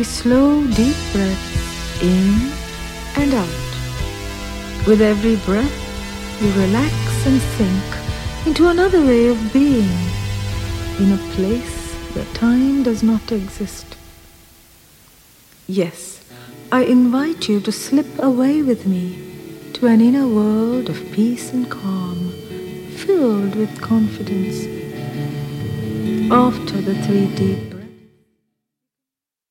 slow, deep breaths in and out. With every breath, we relax and sink into another way of being, in a place where time does not exist. Yes, I invite you to slip away with me to an inner world of peace and calm, filled with confidence. After the 3 deep